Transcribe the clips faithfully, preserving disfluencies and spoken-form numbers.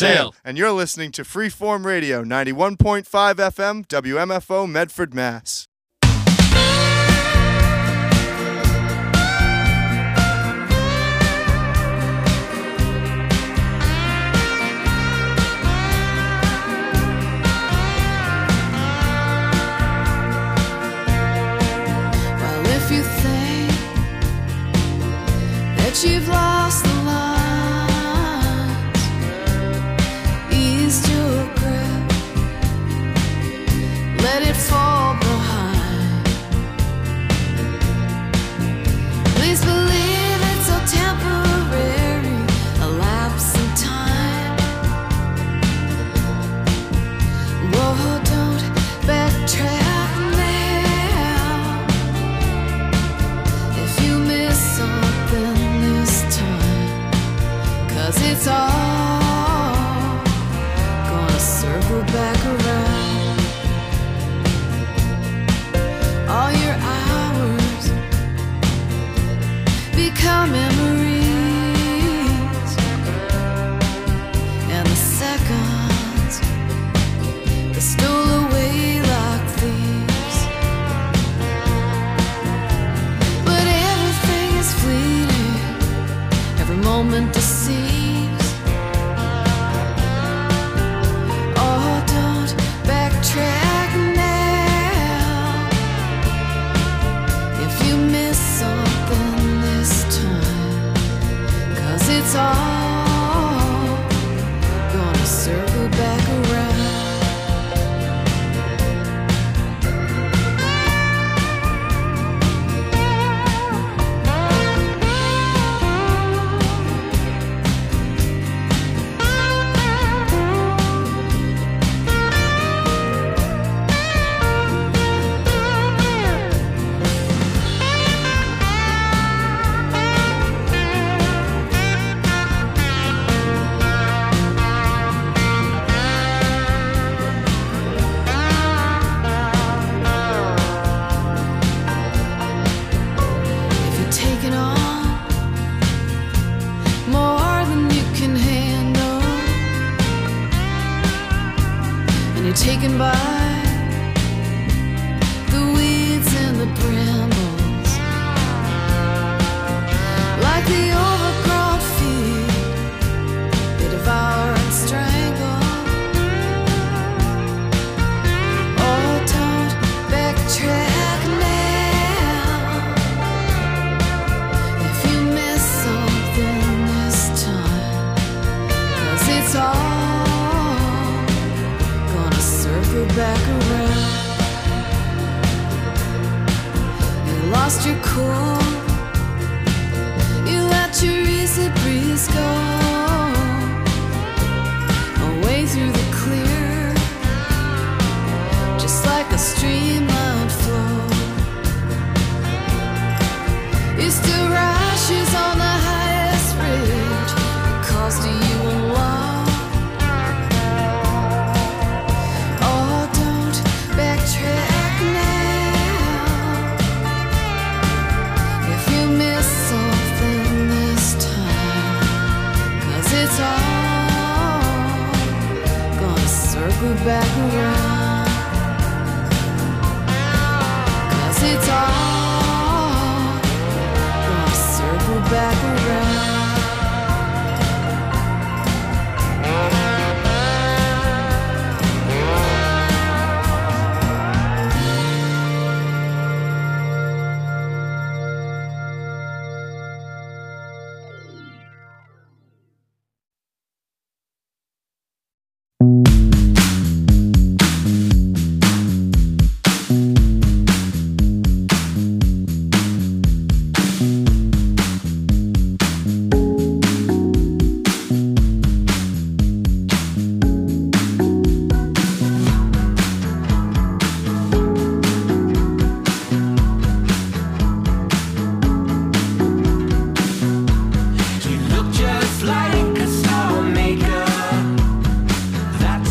sale. And you're listening to Freeform Radio, ninety-one point five F M, W M F O, Medford, Mass. Well, if you think that you've lost the lines, ease your grip, let it fall behind. Please believe it's so temporary, a lapse in time. Whoa, don't backtrack now. If you miss something this time, 'cause it's all gonna circle back around. All your hours become memories, and the seconds they stole away like thieves. But everything is fleeting, every moment deceives. Oh, don't backtrack now. If you miss something this time, 'cause it's all gonna circle back around. If you're taking on more than you can handle, and you're taken by the weeds and the brambles, like the overgrown field, they devour and strangle. Oh, don't backtrack now. If you miss something this time, 'cause it's all gonna circle back around. You lost your cool, you let your easy breeze go away through the clear, just like a streamlined flow. You still rashes on the highest ridge, because to you alone. Oh, don't backtrack now. If you miss something this time, 'cause it's all gonna circle back around. 'Cause it's all gonna circle back around. You look just like a star maker. That's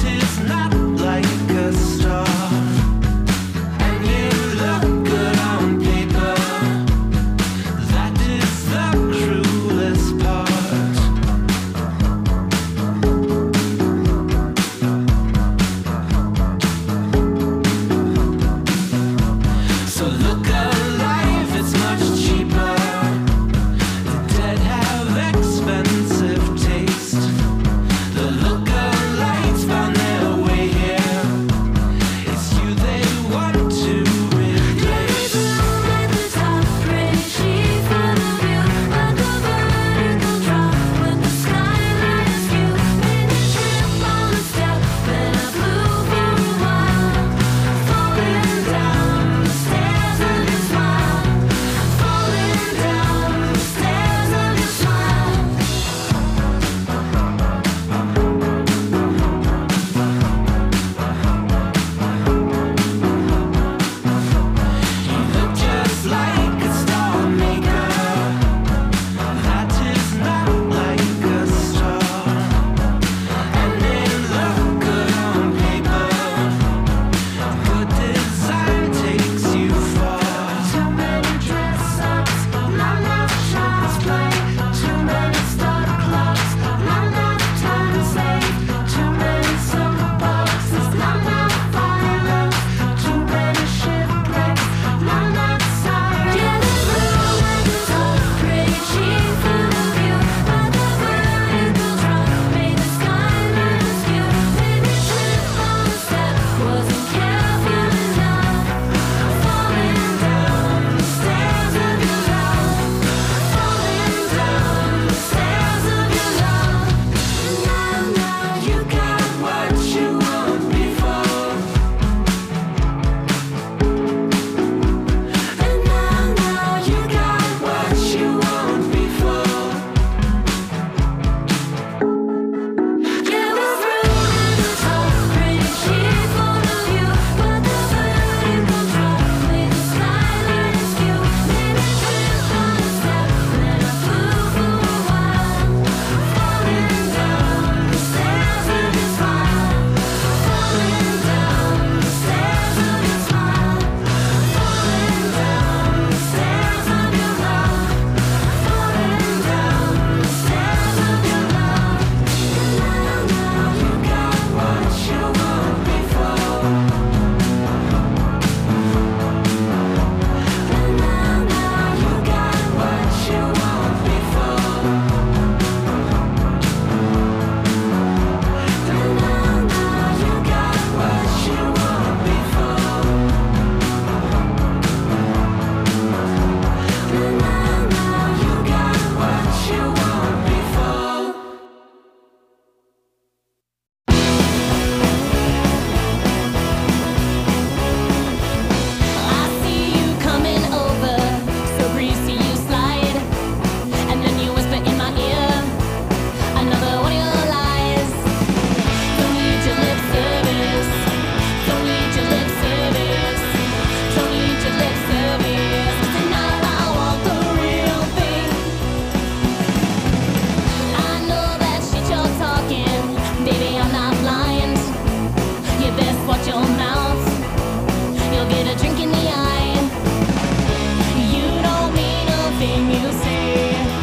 watch your mouth. You'll get a drink in the eye. You don't mean a thing you say.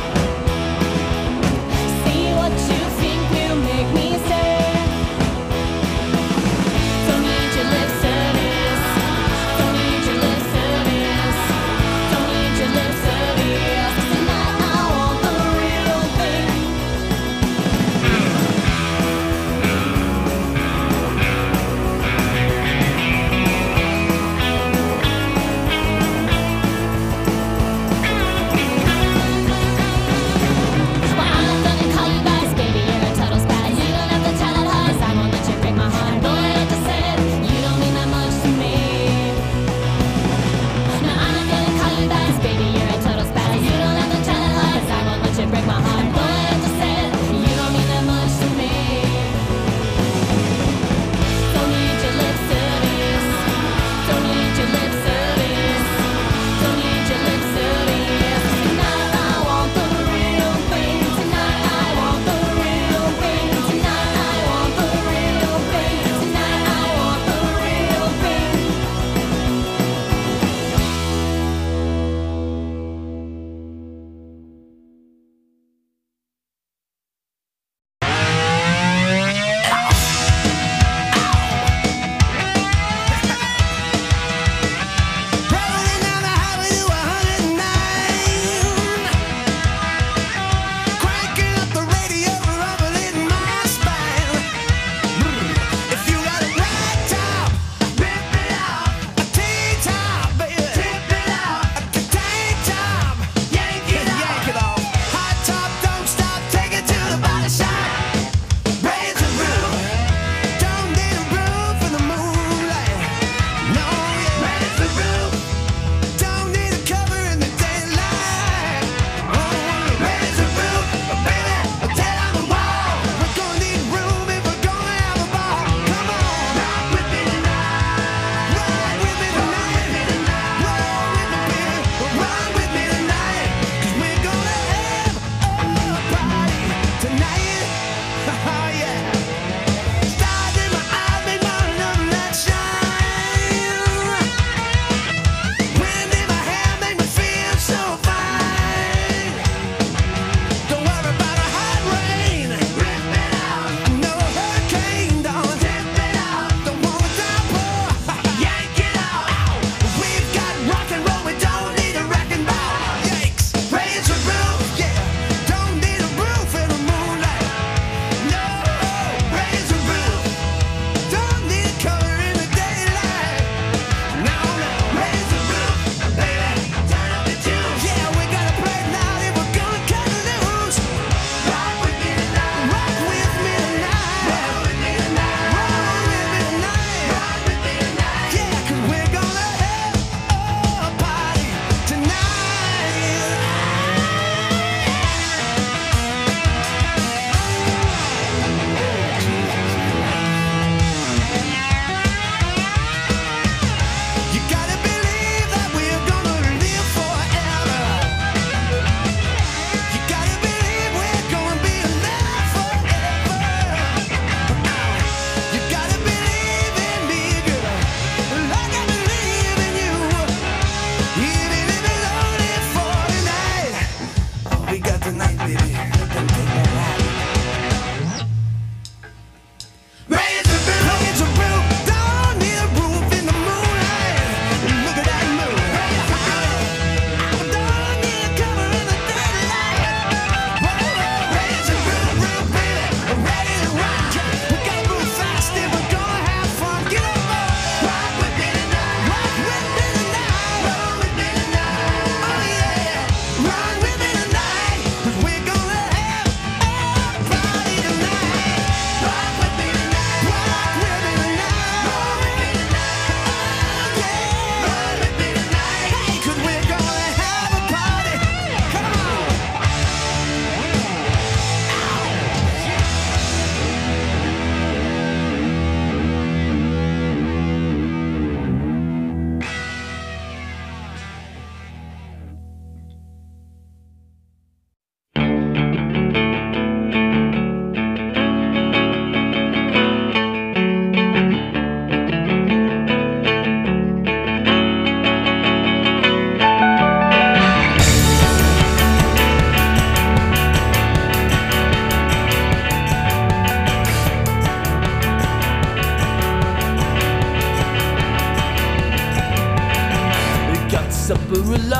See what you think will make me say. Don't need your lip service. Don't need your lip service. Don't need your lip service. Tonight I want the real thing.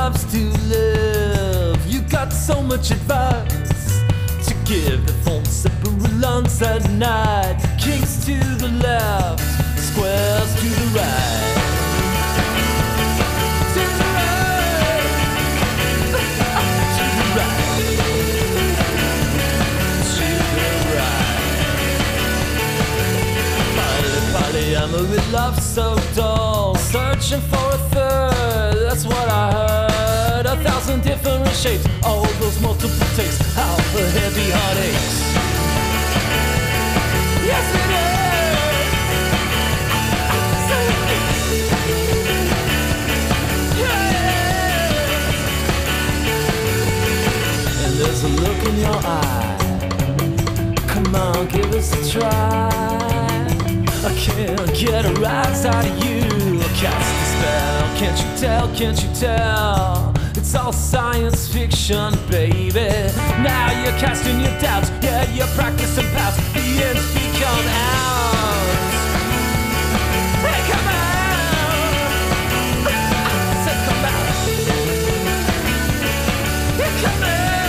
loves to live. You got so much advice to give. The phone separate at night. Kings to the left, squares to the right. To the right. To the right. To the right. Polyamory love so dull, searching for a third. That's what I heard. A thousand different shapes, all those multiple takes, how the heavy heart aches. Yes it is. Yeah. And there's a look in your eye. Come on, give us a try. I can't get a rise out of you. Cast a spell, can't you tell, can't you tell? It's all science fiction, baby. Now you're casting your doubts, yeah, you're practicing past. The ends become ours. Hey, come out! I said come out. Yeah, come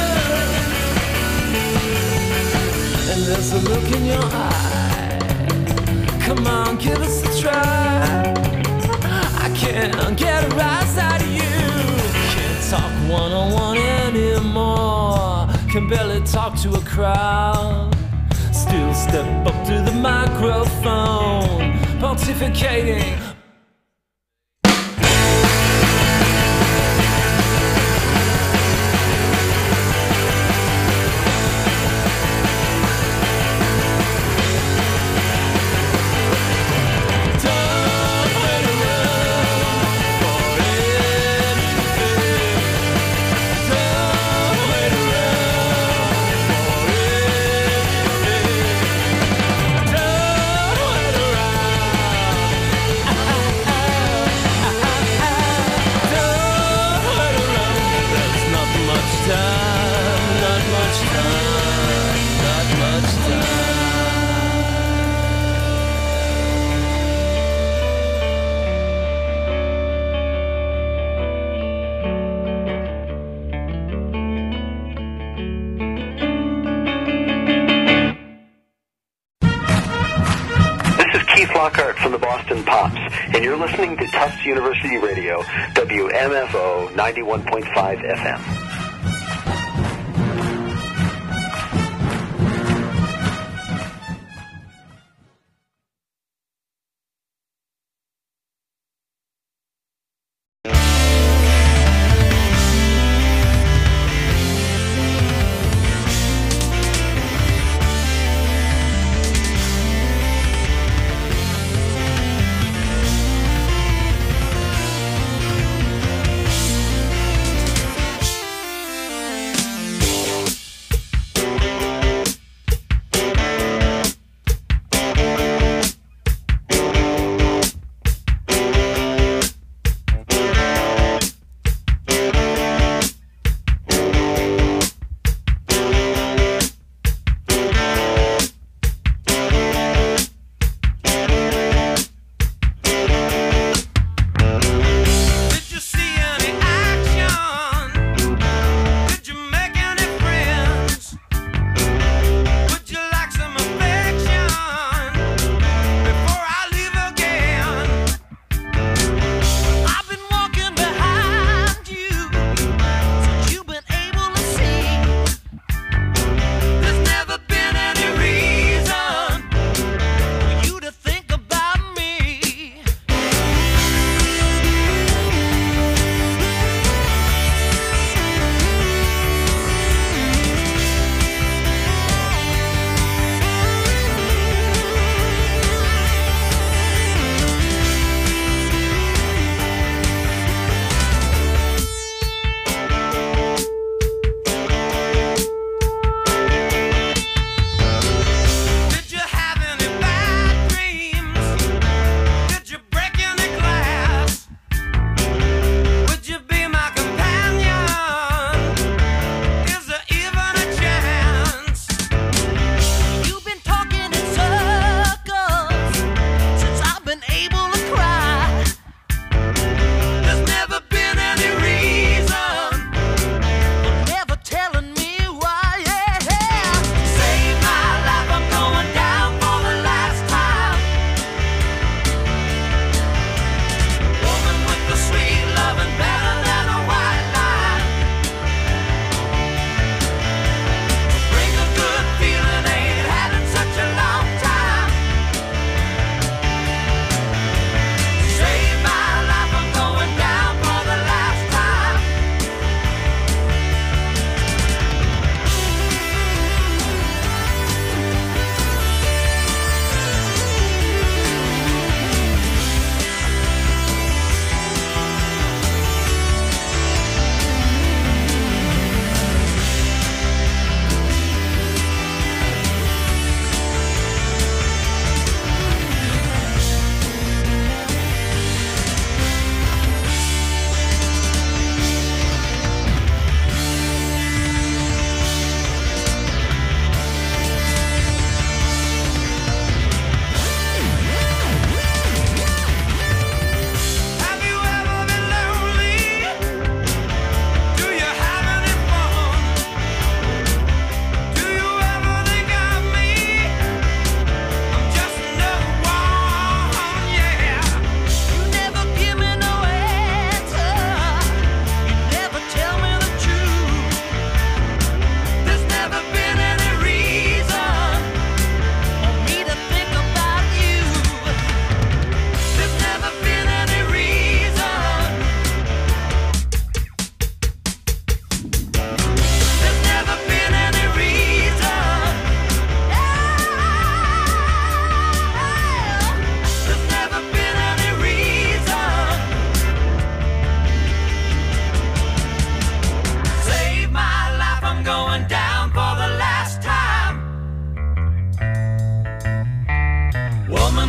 out. And there's a look in your eye. Come on, give us a try. I can't get a rise out of you. Can't talk one-on-one anymore. Can barely talk to a crowd. Still step up to the microphone, pontificating. Lockhart from the Boston Pops, and you're listening to Tufts University Radio, W M F O ninety-one point five F M.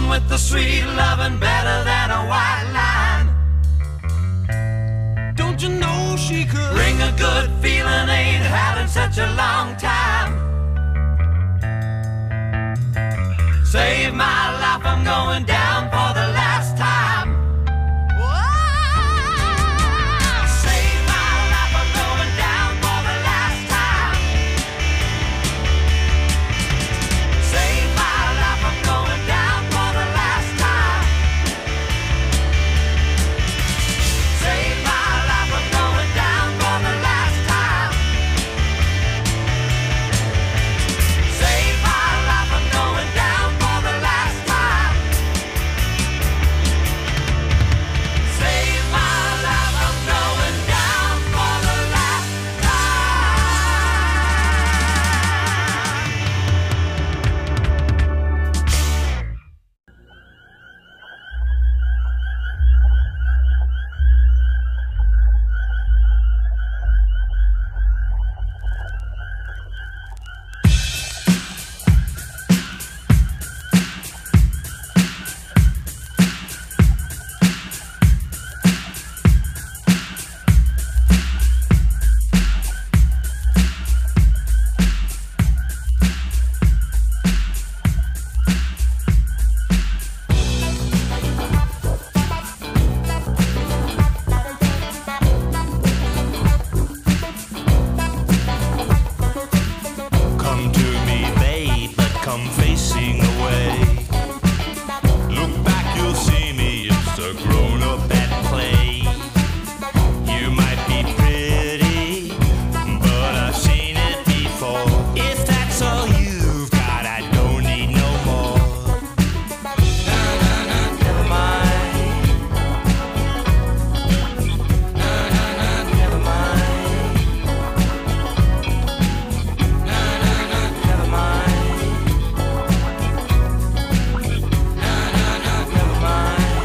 with the sweet loving better than a white line. Don't you know she could bring a good feeling, ain't had in such a long time. Save my life, I'm going down for the last time. Save my life, I'm going down for the last time. Save my life, I'm going down for the last time. Save my life, I'm going down for the last time. Save my life, I'm going down for the last time. Save my life, I'm going down for the last Come to me, babe, but come facing away. Look back, you'll see me, it's a grown-up at play. You might be pretty, but I've seen it before. If that's all you've got, I don't need no more. Never mind. Never mind. Never mind. Never mind.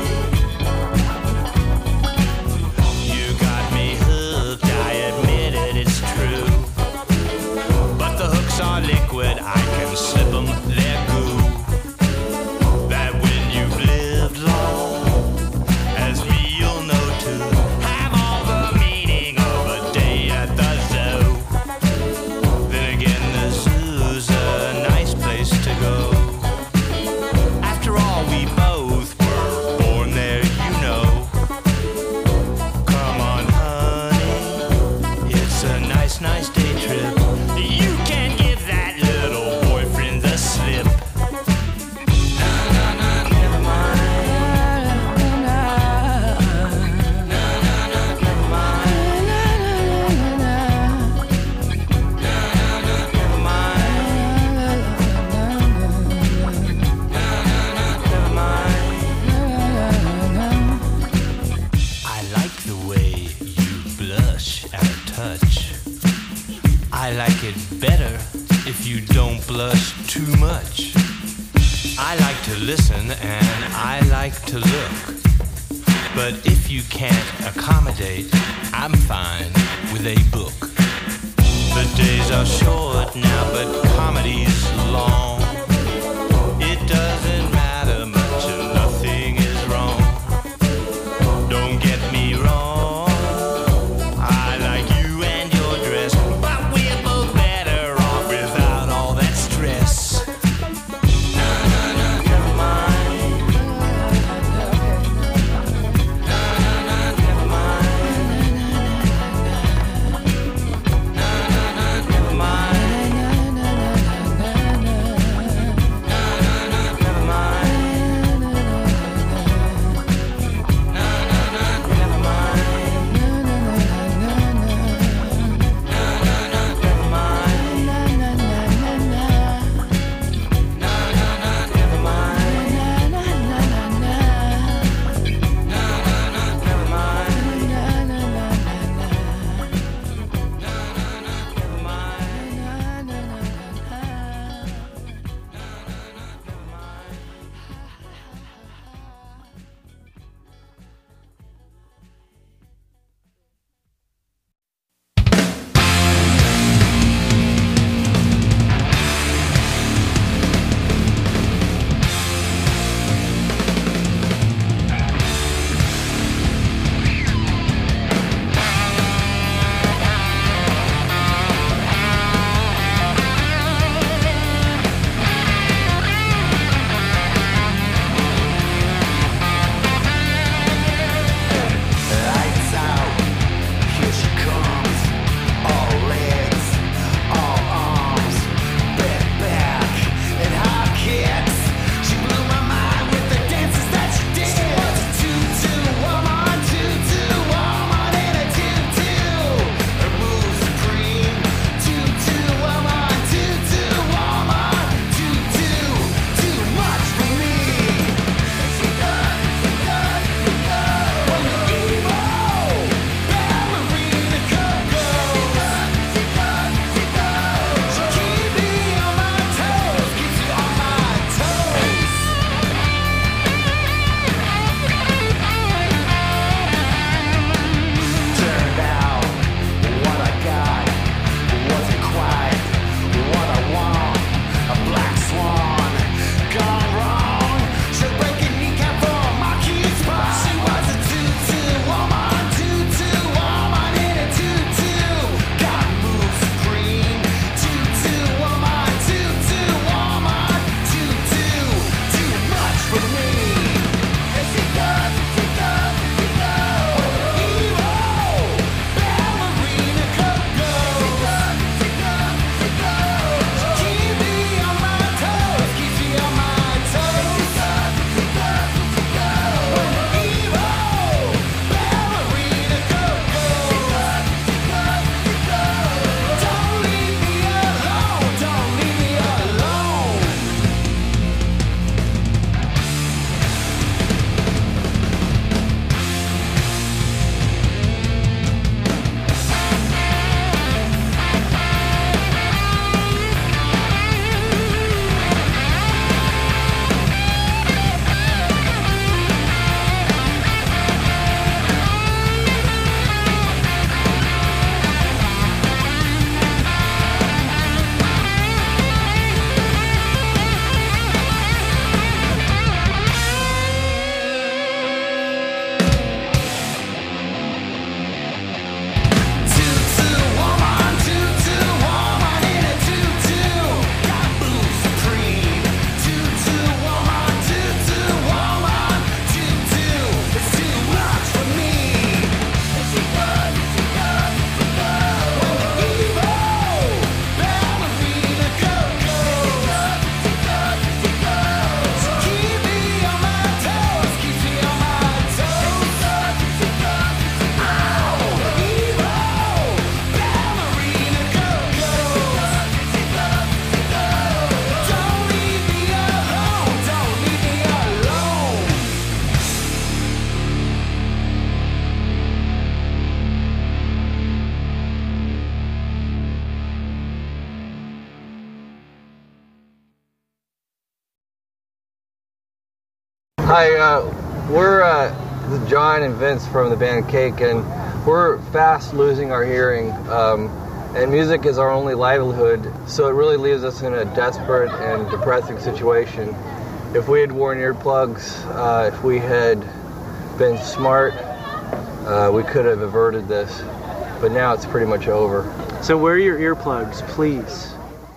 You got me hooked, I admit it, it's true. But the hooks are liquid, I can slip them, they're goo. That when you've lived long, as me you'll know too. Have all the meaning of a day at the zoo. Then again, the zoo's a nice place to go. After all, we both were born there, you know. Come on, honey, it's a nice, nice day trip. You can give that little boyfriend the slip. Never mind. Never mind. Never mind. Never mind. I like the way you blush at a touch. I like it better if you don't blush too much. I like to listen and I like to look. But if you can't accommodate, I'm fine with a book. The days are short now, but comedy's long. It doesn't matter much and nothing is wrong. Don't get me wrong, I like you and your dress, but we're both better off without all that stress. Never mind. Never mind. Never mind. Hi, uh, we're uh, this is John and Vince from the band Cake, and we're fast losing our hearing. Um, and music is our only livelihood, so it really leaves us in a desperate and depressing situation. If we had worn earplugs, uh, if we had been smart, uh, we could have averted this. But now it's pretty much over. So wear your earplugs, please.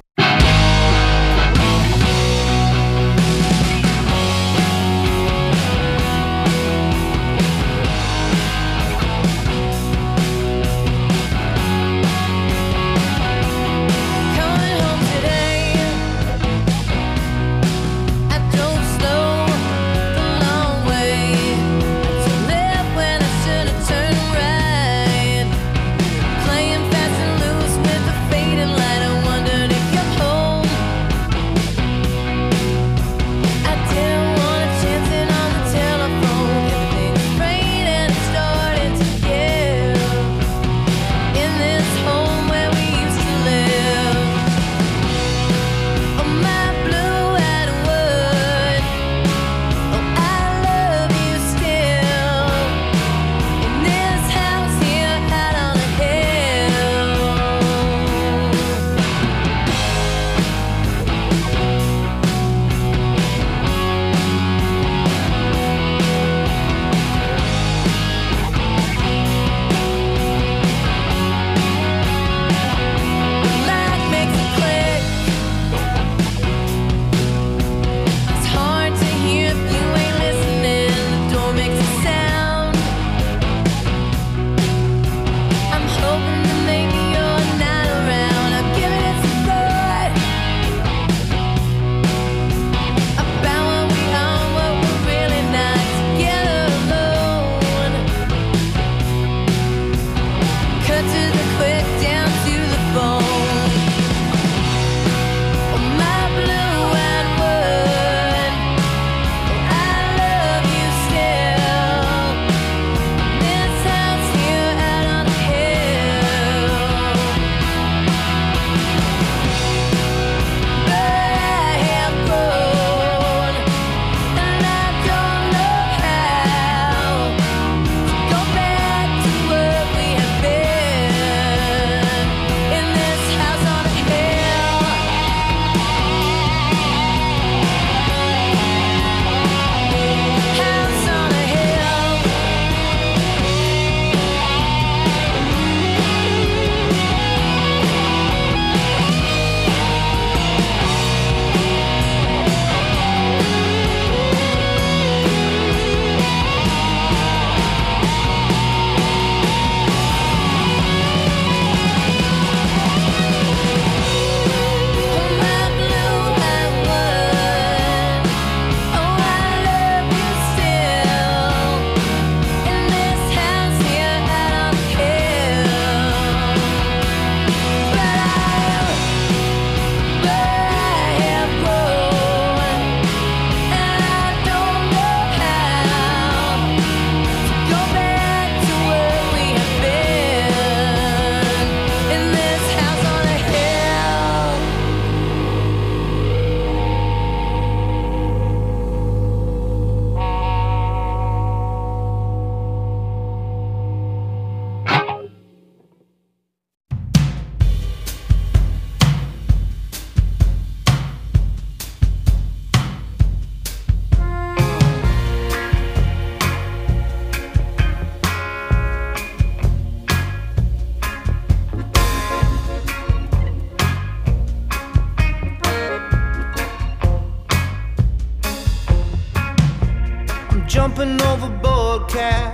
Jumping overboard, cat,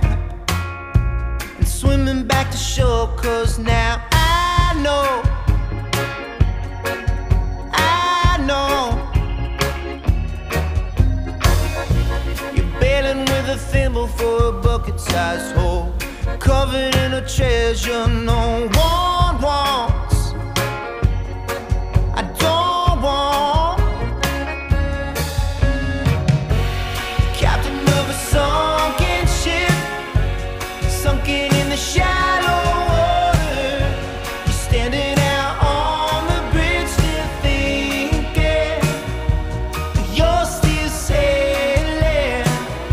and swimming back to shore, 'cause now I know, I know you're bailing with a thimble for a bucket-sized hole, covered in a treasure no one wants. I don't want captain of a sunken ship, sunken in the shallow water. You're standing out on the bridge, still thinking you're still sailing.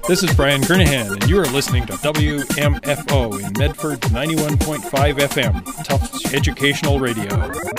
This is Brian Kernahan, and you are listening to W M F O in Medford ninety-one point five F M, Tufts Educational Radio.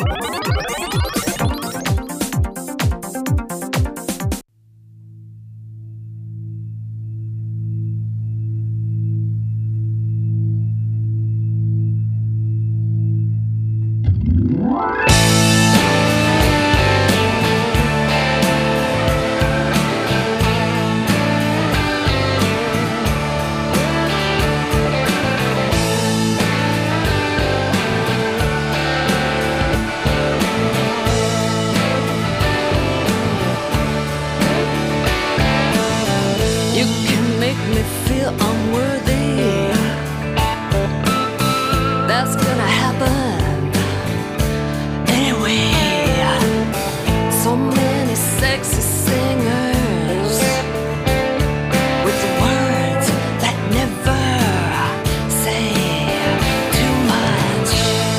You can make me feel unworthy. That's gonna happen anyway. So many sexy singers with the words that never say too much.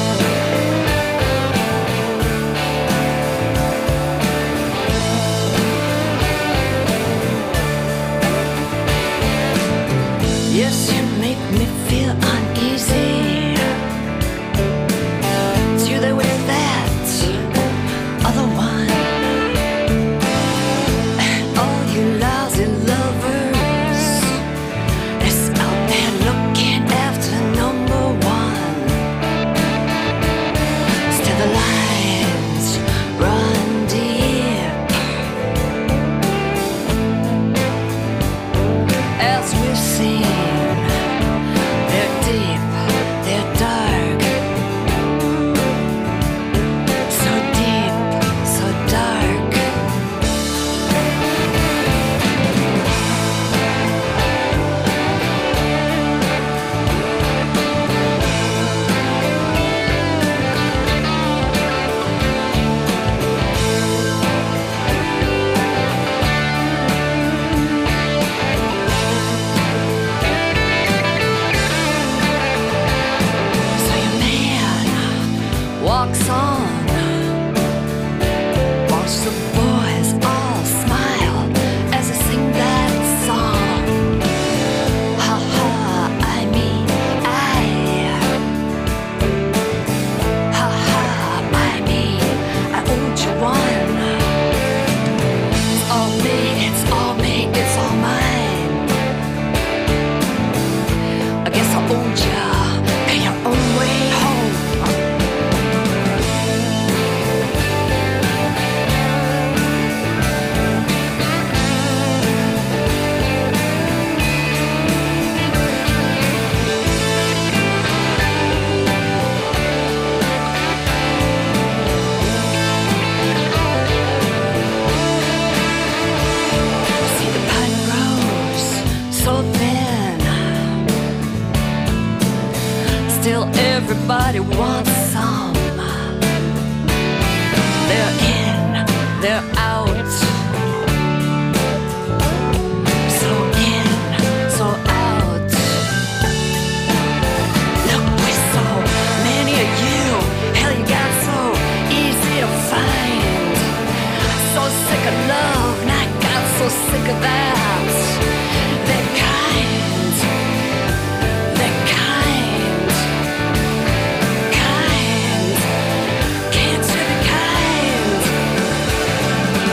Yes, you make me feel uneasy. It's you there with that other one. And all you lousy lovers is out there looking after number one. Still the lines run deep as we've seen. They're deep, they're dark, so deep, so dark. So your man walks on. Watch the boys all smile as I sing that song. Ha ha, I mean I. Ha ha, I mean I owed you one. It's all me, it's all me, it's all mine. I guess I owed ya in your own way home. See the pine grows so thin. Still everybody wants some. They're in, they're out. So in, so out. Look, we're so many of you. Hell, you got so easy to find. So sick of love, and I got so sick of that. They're kind, they're kind, kind. Can't you be kind?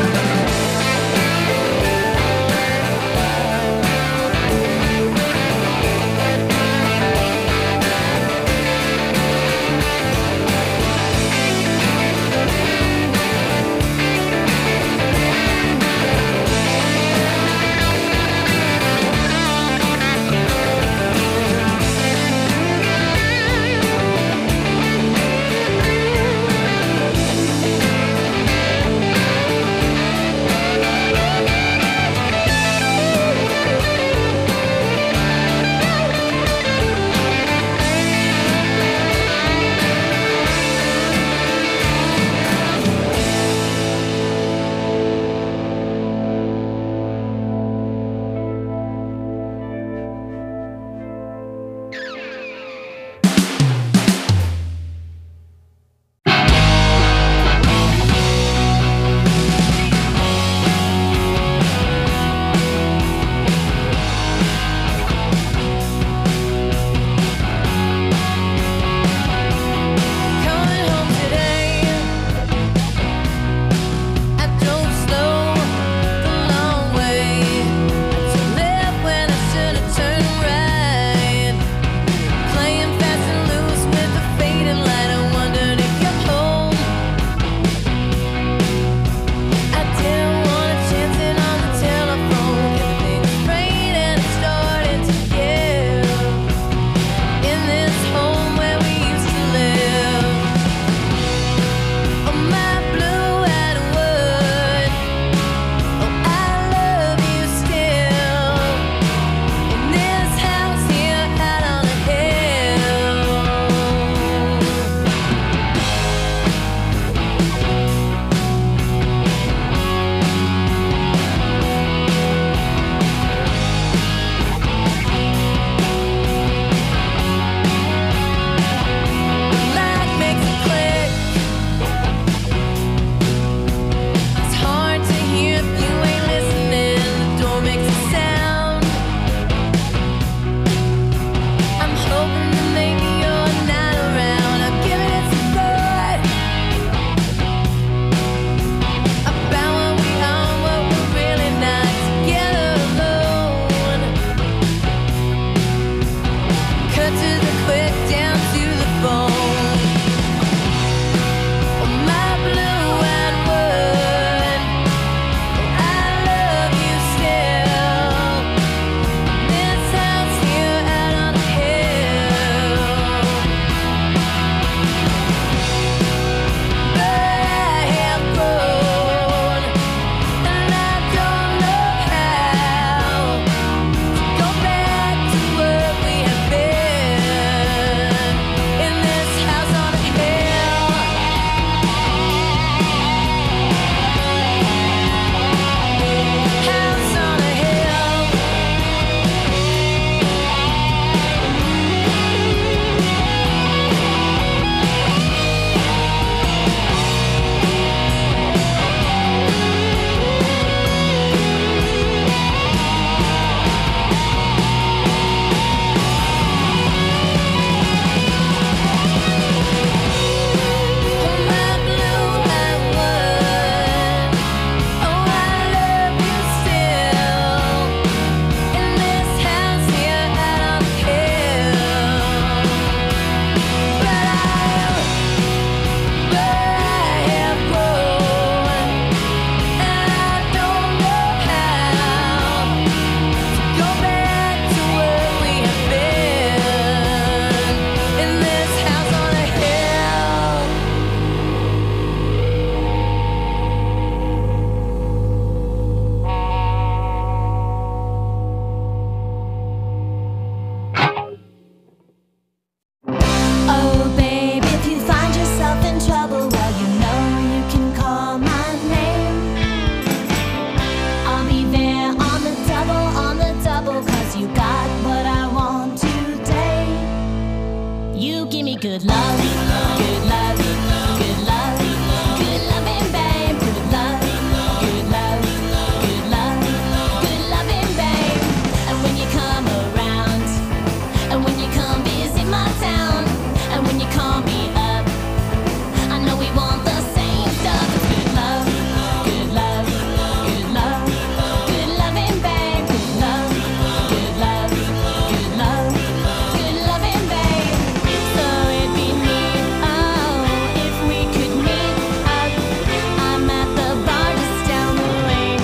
you give me good love, good love, good love, good loving, babe, good love, good love, good love, good loving, babe. And when you come around, and when you come visit my town, and when you call me up, I know we want the same stuff. It's good love, good love, good love, good loving, babe, good love, good love, good love, good loving, babe. So it'd be neat, oh, if we could meet up. I'm at the bar just down the lane.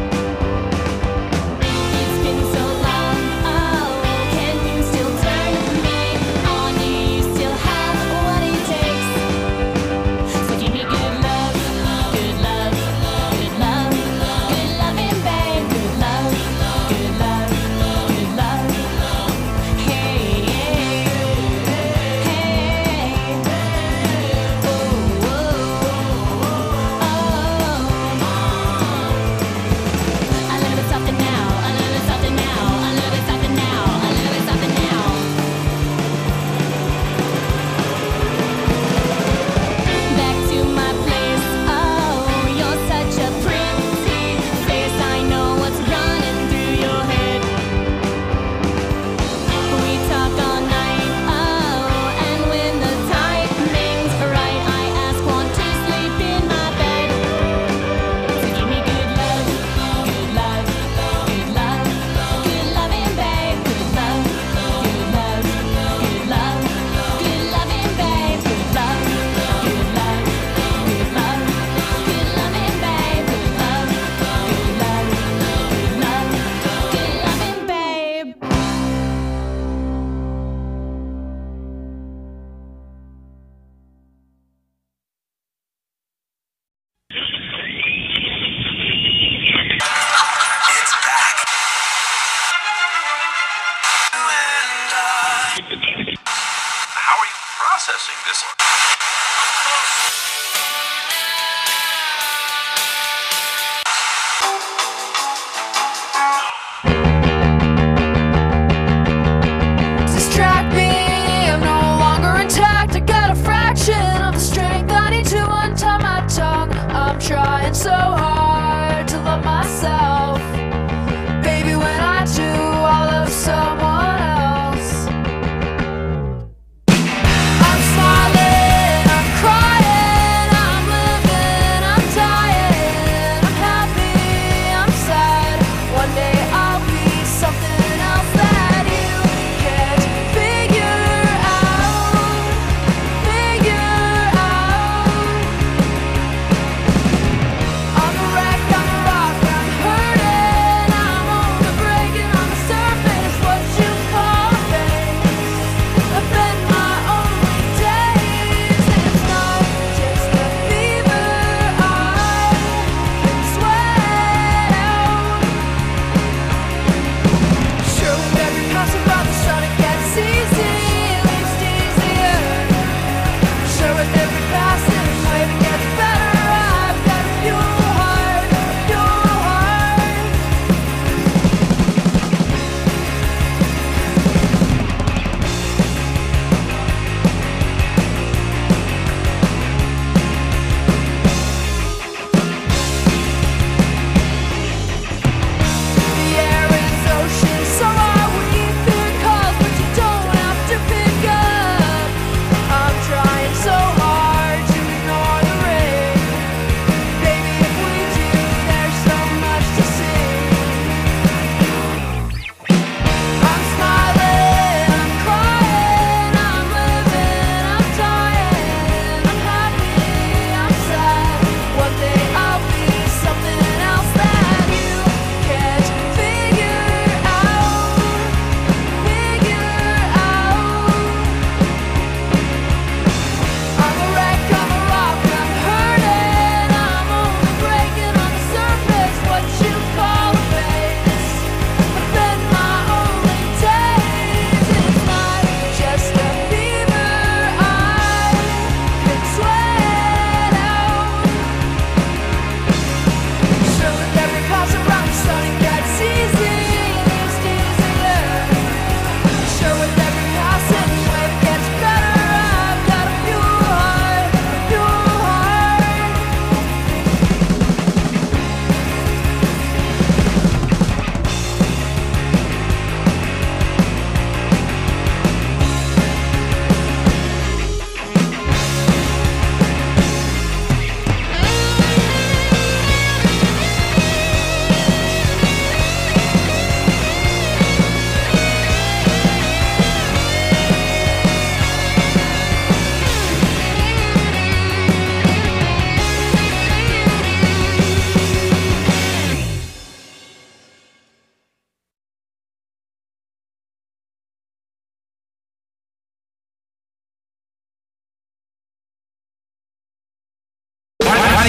It's been so long, oh, can you still turn me on? Do you still have what it takes? So give me good love, good love, good love, good loving, babe, good love, good love, good love. Hey, hey, hey, oh, oh, oh. A little bit softer now, a little bit softer now, a little bit softer now, a little bit softer now. Back to my place, oh, you're such a pretty face. I know what's running through your head. We talk all night, oh, and when the timing's right, I ask one to sleep in my bed. So give me good love, good love, good love, good loving, babe, good love, good love, good love, good loving, babe, good love, good love, good love, good loving, babe, good love, good love, good love, good loving, babe. It's back. How are you processing this? Distract me, I'm no longer intact. I got a fraction of the strength I need to untie my tongue. I'm trying so hard to love myself. Baby, when I do, I love someone else. I'm smiling, I'm crying.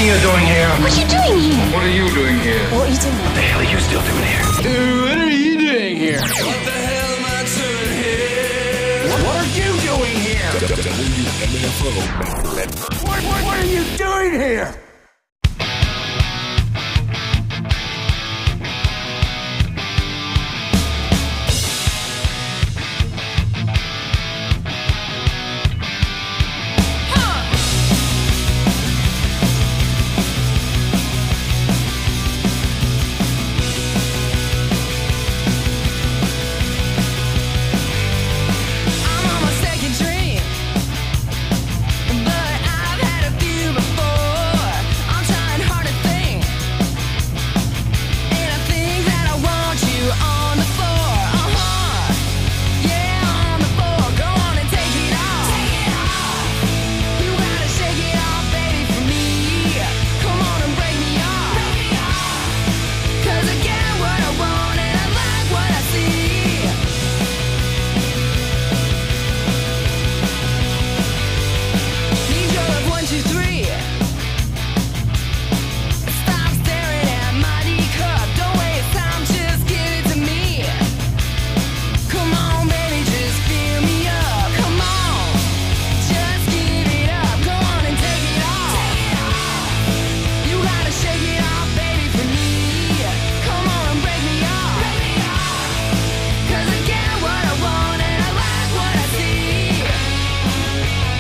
are you doing here? What are you doing here? What are you doing here? What are you doing? What the hell are you still doing here? Dude, what are you doing here? What the hell am I doing here? What are you doing here? W M F O. What, what, what are you doing here?